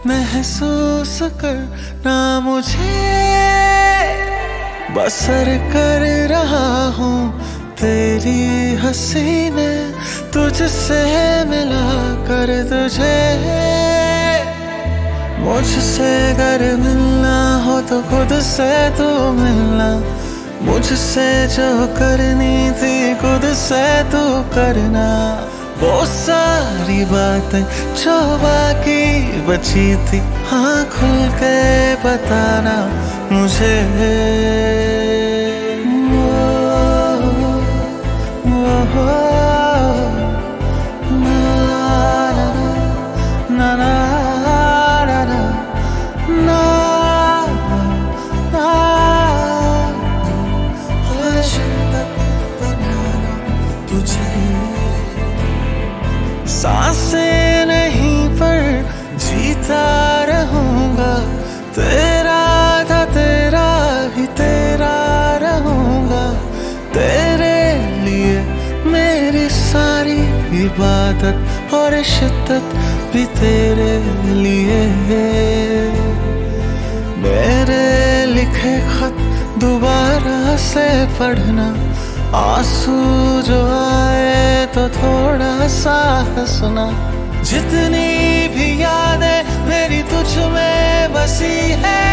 महसूस करना मुझे, बसर कर रहा हूँ तेरी हंसी में, तुझसे मिला कर तुझे। मुझसे अगर मिलना हो तो खुद से तू मिलना, मुझसे जो करनी थी खुद से तू करना। वो सारी बातें जो बाकी बची थी, हाँ खुल के बताना मुझे। सांसें नहीं पर जीता रहूंगा, तेरा था तेरा ही तेरा रहूंगा। तेरे लिए मेरी सारी इबादत और शिद्दत भी तेरे लिए। मेरे लिखे खत दोबारा से पढ़ना, आंसू जो आए तो थोड़ा सा हंसना। जितनी भी यादें मेरी तुझ में बसी है,